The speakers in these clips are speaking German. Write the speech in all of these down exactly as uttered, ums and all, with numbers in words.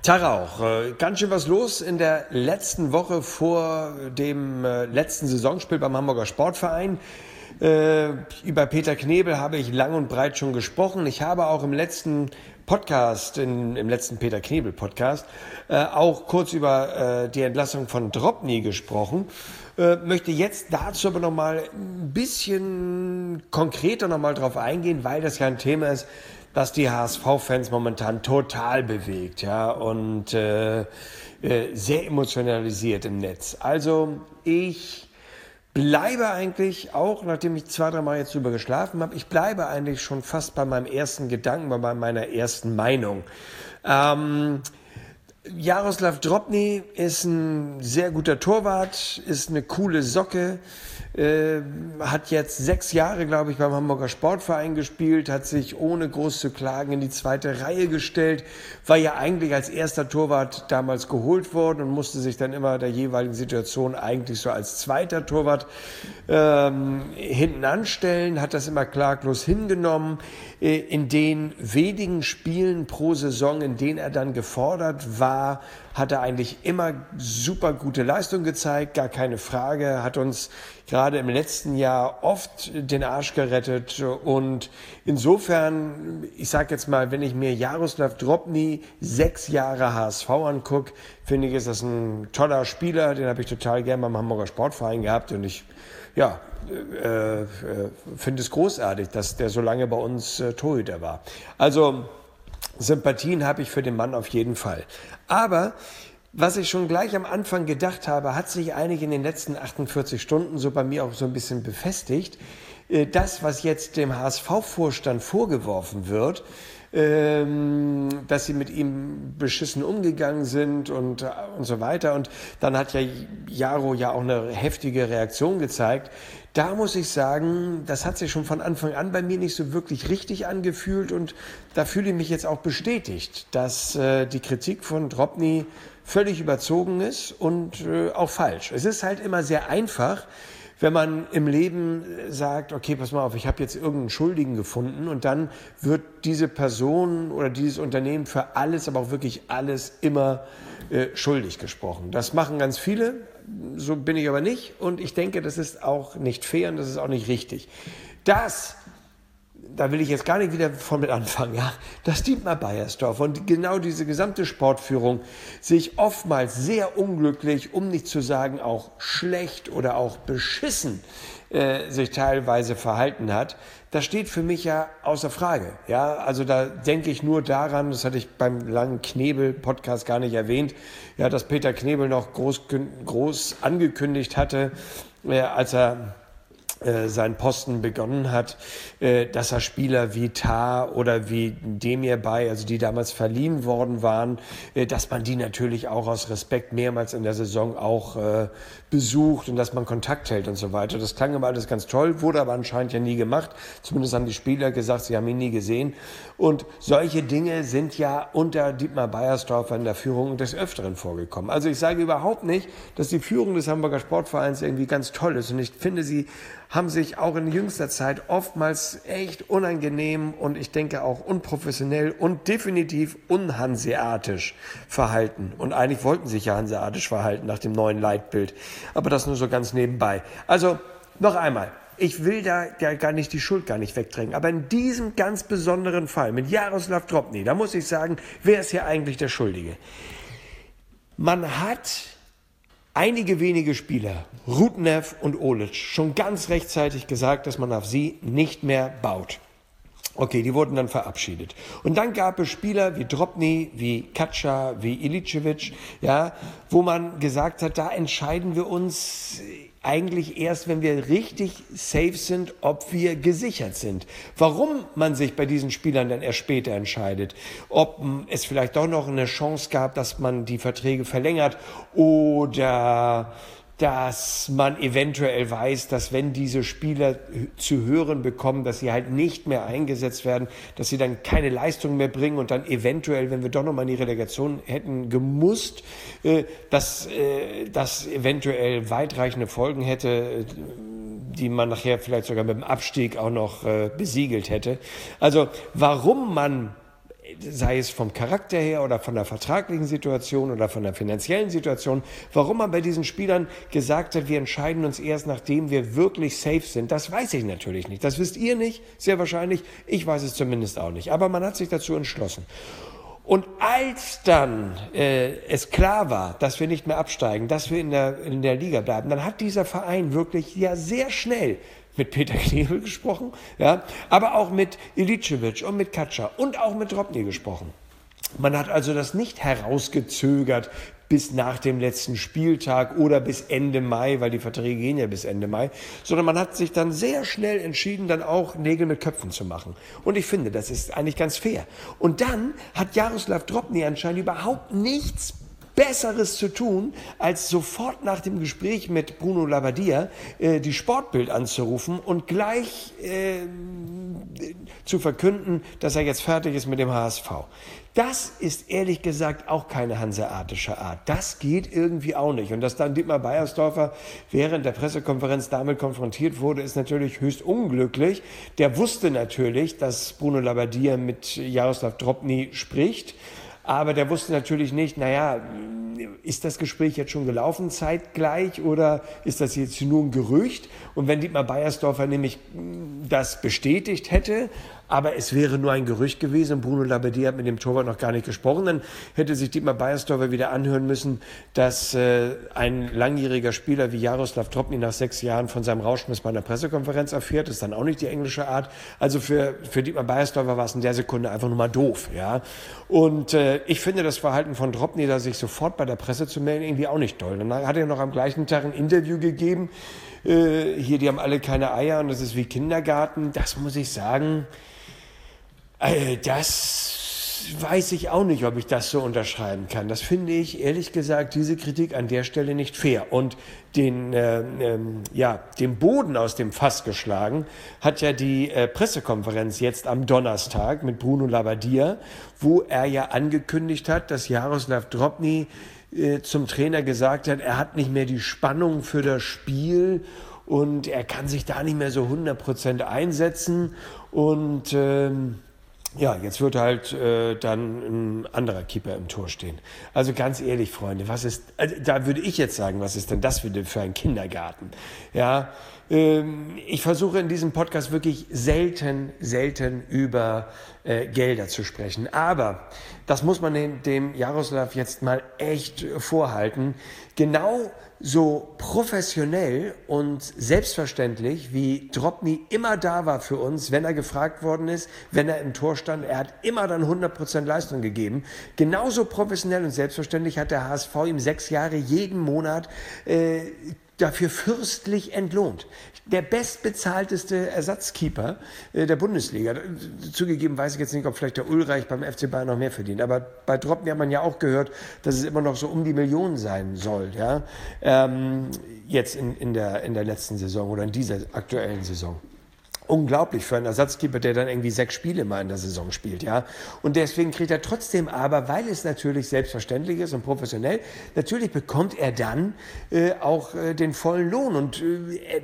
Tag auch. Ganz schön was los in der letzten Woche vor dem letzten Saisonspiel beim Hamburger Sportverein. Über Peter Knebel habe ich lang und breit schon gesprochen. Ich habe auch im letzten Podcast, in, im letzten Peter Knebel Podcast, auch kurz über die Entlassung von Drobny gesprochen. Möchte jetzt dazu aber nochmal ein bisschen konkreter nochmal drauf eingehen, weil das ja ein Thema ist, das die H S V-Fans momentan total bewegt, ja, und äh, äh, sehr emotionalisiert im Netz. Also ich bleibe eigentlich, auch nachdem ich zwei, drei Mal jetzt drüber geschlafen habe, ich bleibe eigentlich schon fast bei meinem ersten Gedanken, bei meiner ersten Meinung. Ähm, Jaroslav Drobny ist ein sehr guter Torwart, ist eine coole Socke, äh, hat jetzt sechs Jahre, glaube ich, beim Hamburger Sportverein gespielt, hat sich ohne groß zu klagen in die zweite Reihe gestellt, war ja eigentlich als erster Torwart damals geholt worden und musste sich dann immer der jeweiligen Situation eigentlich so als zweiter Torwart ähm, hinten anstellen, hat das immer klaglos hingenommen. In den wenigen Spielen pro Saison, in denen er dann gefordert war, hat er eigentlich immer super gute Leistung gezeigt, gar keine Frage, hat uns gerade im letzten Jahr oft den Arsch gerettet und insofern, ich sage jetzt mal, wenn ich mir Jaroslav Drobny sechs Jahre H S V angucke, finde ich, ist das ein toller Spieler, den habe ich total gern beim Hamburger Sportverein gehabt und ich ja, äh, äh, finde es großartig, dass der so lange bei uns äh, Torhüter war. Also Sympathien habe ich für den Mann auf jeden Fall. Aber was ich schon gleich am Anfang gedacht habe, hat sich eigentlich in den letzten achtundvierzig Stunden so bei mir auch so ein bisschen befestigt. Äh, das, was jetzt dem H S V-Vorstand vorgeworfen wird, ähm, dass sie mit ihm beschissen umgegangen sind und, und so weiter. Und dann hat ja Jaro ja auch eine heftige Reaktion gezeigt. Da muss ich sagen, das hat sich schon von Anfang an bei mir nicht so wirklich richtig angefühlt und da fühle ich mich jetzt auch bestätigt, dass äh, die Kritik von Drobny völlig überzogen ist und äh, auch falsch. Es ist halt immer sehr einfach, wenn man im Leben sagt, okay, pass mal auf, ich habe jetzt irgendeinen Schuldigen gefunden und dann wird diese Person oder dieses Unternehmen für alles, aber auch wirklich alles immer äh, schuldig gesprochen. Das machen ganz viele, so bin ich aber nicht und ich denke, das ist auch nicht fair und das ist auch nicht richtig. Das, da will ich jetzt gar nicht wieder von mit anfangen, ja, dass Dietmar Beiersdorf und genau diese gesamte Sportführung sich oftmals sehr unglücklich, um nicht zu sagen auch schlecht oder auch beschissen äh, sich teilweise verhalten hat, das steht für mich ja außer Frage. Ja, also da denke ich nur daran, das hatte ich beim langen Knebel-Podcast gar nicht erwähnt, ja, dass Peter Knebel noch groß, groß angekündigt hatte, äh, als er seinen Posten begonnen hat, dass er Spieler wie Tah oder wie Demir Bay, also die damals verliehen worden waren, dass man die natürlich auch aus Respekt mehrmals in der Saison auch besucht und dass man Kontakt hält und so weiter. Das klang immer alles ganz toll, wurde aber anscheinend ja nie gemacht. Zumindest haben die Spieler gesagt, sie haben ihn nie gesehen. Und solche Dinge sind ja unter Dietmar Beiersdorf in der Führung des Öfteren vorgekommen. Also ich sage überhaupt nicht, dass die Führung des Hamburger Sportvereins irgendwie ganz toll ist. Und ich finde, sie haben sich auch in jüngster Zeit oftmals echt unangenehm und ich denke auch unprofessionell und definitiv unhanseatisch verhalten. Und eigentlich wollten sie sich ja hanseatisch verhalten nach dem neuen Leitbild. Aber das nur so ganz nebenbei. Also noch einmal, ich will da gar nicht die Schuld gar nicht wegdrängen. Aber in diesem ganz besonderen Fall mit Jaroslav Drobny, da muss ich sagen, wer ist hier eigentlich der Schuldige? Man hat einige wenige Spieler, Rudnev und Olic, schon ganz rechtzeitig gesagt, dass man auf sie nicht mehr baut. Okay, die wurden dann verabschiedet. Und dann gab es Spieler wie Drobny, wie Katscha, wie Ilicevic, ja, wo man gesagt hat, da entscheiden wir uns eigentlich erst, wenn wir richtig safe sind, ob wir gesichert sind. Warum man sich bei diesen Spielern dann erst später entscheidet, ob es vielleicht doch noch eine Chance gab, dass man die Verträge verlängert oder dass man eventuell weiß, dass wenn diese Spieler zu hören bekommen, dass sie halt nicht mehr eingesetzt werden, dass sie dann keine Leistung mehr bringen und dann eventuell, wenn wir doch nochmal in die Relegation hätten gemusst, dass das eventuell weitreichende Folgen hätte, die man nachher vielleicht sogar mit dem Abstieg auch noch besiegelt hätte. Also warum man sei es vom Charakter her oder von der vertraglichen Situation oder von der finanziellen Situation, warum man bei diesen Spielern gesagt hat, wir entscheiden uns erst, nachdem wir wirklich safe sind, das weiß ich natürlich nicht. Das wisst ihr nicht, sehr wahrscheinlich. Ich weiß es zumindest auch nicht. Aber man hat sich dazu entschlossen. Und als dann äh, es klar war, dass wir nicht mehr absteigen, dass wir in der, in der Liga bleiben, dann hat dieser Verein wirklich ja sehr schnell mit Peter Knebel gesprochen, ja, aber auch mit Iličević und mit Katscha und auch mit Drobny gesprochen. Man hat also das nicht herausgezögert bis nach dem letzten Spieltag oder bis Ende Mai, weil die Verträge gehen ja bis Ende Mai, sondern man hat sich dann sehr schnell entschieden, dann auch Nägel mit Köpfen zu machen. Und ich finde, das ist eigentlich ganz fair. Und dann hat Jaroslav Drobny anscheinend überhaupt nichts Besseres zu tun, als sofort nach dem Gespräch mit Bruno Labbadia äh, die Sportbild anzurufen und gleich äh, zu verkünden, dass er jetzt fertig ist mit dem H S V. Das ist ehrlich gesagt auch keine hanseatische Art. Das geht irgendwie auch nicht. Und dass dann Dietmar Beiersdorfer während der Pressekonferenz damit konfrontiert wurde, ist natürlich höchst unglücklich. Der wusste natürlich, dass Bruno Labbadia mit Jaroslav Drobny spricht. Aber der wusste natürlich nicht, naja, ist das Gespräch jetzt schon gelaufen zeitgleich oder ist das jetzt nur ein Gerücht? Und wenn Dietmar Beiersdorfer nämlich das bestätigt hätte, aber es wäre nur ein Gerücht gewesen und Bruno Labbadia hat mit dem Torwart noch gar nicht gesprochen, dann hätte sich Dietmar Beiersdorfer wieder anhören müssen, dass äh, ein langjähriger Spieler wie Jaroslav Drobny nach sechs Jahren von seinem Rauschmiss bei einer Pressekonferenz erfährt. Das ist dann auch nicht die englische Art. Also für, für Dietmar Beiersdorfer war es in der Sekunde einfach nur mal doof. Ja? Und äh, ich finde das Verhalten von Drobny, da sich sofort bei der Presse zu melden, irgendwie auch nicht toll. Dann hat er noch am gleichen Tag ein Interview gegeben. Äh, hier, die haben alle keine Eier und das ist wie Kindergarten. Das muss ich sagen, äh, das weiß ich auch nicht, ob ich das so unterschreiben kann. Das finde ich, ehrlich gesagt, diese Kritik an der Stelle nicht fair. Und den, äh, ähm, ja, den Boden aus dem Fass geschlagen hat ja die äh, Pressekonferenz jetzt am Donnerstag mit Bruno Labbadia, wo er ja angekündigt hat, dass Jaroslav Drobny äh, zum Trainer gesagt hat, er hat nicht mehr die Spannung für das Spiel und er kann sich da nicht mehr so hundert Prozent einsetzen und ähm, ja, jetzt wird halt äh, dann ein anderer Keeper im Tor stehen. Also ganz ehrlich, Freunde, was ist, also da würde ich jetzt sagen, was ist denn das für, für ein Kindergarten? Ja, ähm, ich versuche in diesem Podcast wirklich selten, selten über äh, Gelder zu sprechen. Aber das muss man dem, dem Jaroslav jetzt mal echt vorhalten. Genau so professionell und selbstverständlich, wie Drobny immer da war für uns, wenn er gefragt worden ist, wenn er im Tor stand, er hat immer dann hundert Prozent Leistung gegeben. Genauso professionell und selbstverständlich hat der H S V ihm sechs Jahre jeden Monat äh, dafür fürstlich entlohnt. Der bestbezahlteste Ersatzkeeper äh, der Bundesliga. Zugegeben weiß ich jetzt nicht, ob vielleicht der Ulreich beim F C Bayern noch mehr verdient. Aber bei Drobny hat man ja auch gehört, dass es immer noch so um die Millionen sein soll. Ja? Ähm, jetzt in, in, der, in der letzten Saison oder in dieser aktuellen Saison. Unglaublich für einen Ersatzkeeper, der dann irgendwie sechs Spiele mal in der Saison spielt, ja. Und deswegen kriegt er trotzdem aber, weil es natürlich selbstverständlich ist und professionell, natürlich bekommt er dann äh, auch äh, den vollen Lohn und äh,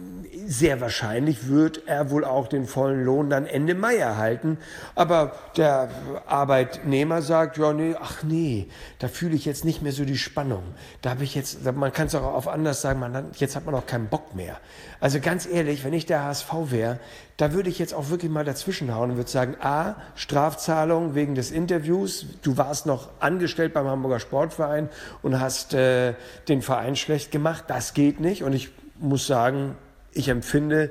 sehr wahrscheinlich wird er wohl auch den vollen Lohn dann Ende Mai erhalten. Aber der Arbeitnehmer sagt, ja, nee, ach nee, da fühle ich jetzt nicht mehr so die Spannung. Da habe ich jetzt, man kann es auch auf anders sagen, man hat, jetzt hat man auch keinen Bock mehr. Also ganz ehrlich, wenn ich der H S V wäre, da würde ich jetzt auch wirklich mal dazwischenhauen und würde sagen, A, Strafzahlung wegen des Interviews. Du warst noch angestellt beim Hamburger Sportverein und hast äh, den Verein schlecht gemacht. Das geht nicht. Und ich muss sagen, ich empfinde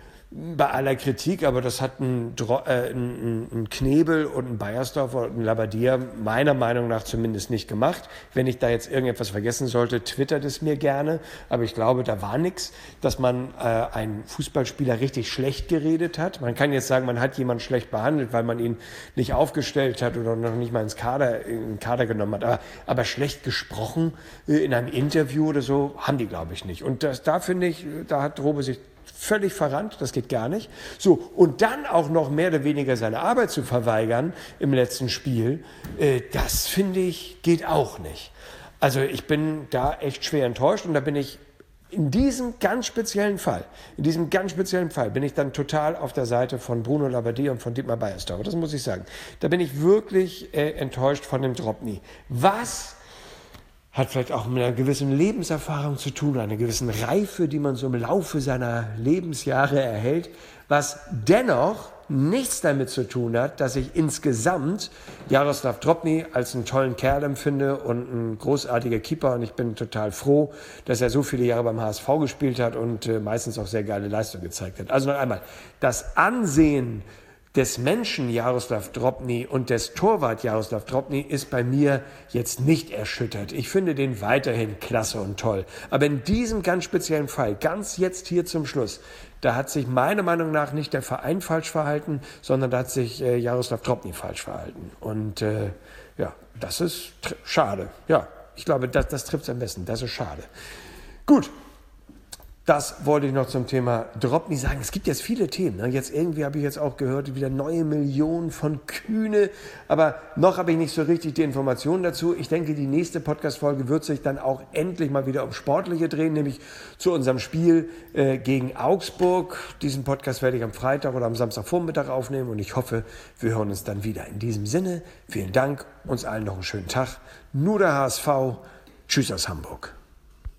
bei aller Kritik, aber das hat ein, äh, ein, ein Knebel und ein Beiersdorfer und ein Labbadia meiner Meinung nach zumindest nicht gemacht. Wenn ich da jetzt irgendetwas vergessen sollte, twittert es mir gerne. Aber ich glaube, da war nichts, dass man äh, einen Fußballspieler richtig schlecht geredet hat. Man kann jetzt sagen, man hat jemanden schlecht behandelt, weil man ihn nicht aufgestellt hat oder noch nicht mal ins Kader, in den Kader genommen hat. Aber, aber schlecht gesprochen äh, in einem Interview oder so haben die, glaube ich, nicht. Und das, da finde ich, da hat Robe sich völlig verrannt, das geht gar nicht. So, und dann auch noch mehr oder weniger seine Arbeit zu verweigern im letzten Spiel, äh, das finde ich, geht auch nicht. Also ich bin da echt schwer enttäuscht und da bin ich in diesem ganz speziellen Fall, in diesem ganz speziellen Fall bin ich dann total auf der Seite von Bruno Labbadia und von Dietmar Beiersdorfer. Das muss ich sagen. Da bin ich wirklich äh, enttäuscht von dem Drobny. Was hat vielleicht auch mit einer gewissen Lebenserfahrung zu tun, einer gewissen Reife, die man so im Laufe seiner Lebensjahre erhält, was dennoch nichts damit zu tun hat, dass ich insgesamt Jaroslav Drobny als einen tollen Kerl empfinde und ein großartiger Keeper, und ich bin total froh, dass er so viele Jahre beim H S V gespielt hat und äh, meistens auch sehr geile Leistung gezeigt hat. Also noch einmal, das Ansehen des Menschen Jaroslav Drobny und des Torwart Jaroslav Drobny ist bei mir jetzt nicht erschüttert. Ich finde den weiterhin klasse und toll. Aber in diesem ganz speziellen Fall, ganz jetzt hier zum Schluss, da hat sich meiner Meinung nach nicht der Verein falsch verhalten, sondern da hat sich äh, Jaroslav Drobny falsch verhalten. Und äh, ja, das ist tr- schade. Ja, ich glaube, das, das trifft es am besten. Das ist schade. Gut. Das wollte ich noch zum Thema Drobny sagen. Es gibt jetzt viele Themen. Ne? Jetzt irgendwie habe ich jetzt auch gehört, wieder neue Millionen von Kühne. Aber noch habe ich nicht so richtig die Informationen dazu. Ich denke, die nächste Podcast-Folge wird sich dann auch endlich mal wieder um Sportliche drehen, nämlich zu unserem Spiel äh, gegen Augsburg. Diesen Podcast werde ich am Freitag oder am Samstagvormittag aufnehmen und ich hoffe, wir hören uns dann wieder. In diesem Sinne, vielen Dank, uns allen noch einen schönen Tag. Nur der H S V. Tschüss aus Hamburg.